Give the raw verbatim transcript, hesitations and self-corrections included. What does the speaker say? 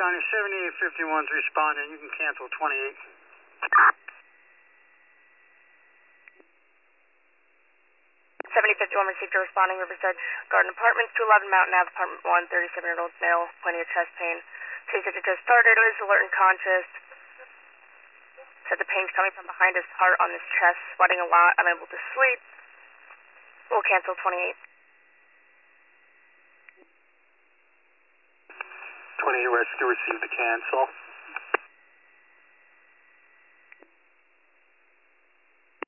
County, seventy-eight fifty-one's responding. You can cancel twenty-eight. seventy fifty-one received a responding Riverside Garden Apartments, two eleven Mountain Ave, apartment one, thirty-seven-year-old male, plenty of chest pain. Case that just started, is alert and conscious. Said the pain's coming from behind his heart on his chest, sweating a lot, unable to sleep. We'll cancel twenty-eight. twenty-eight rescue received the cancel.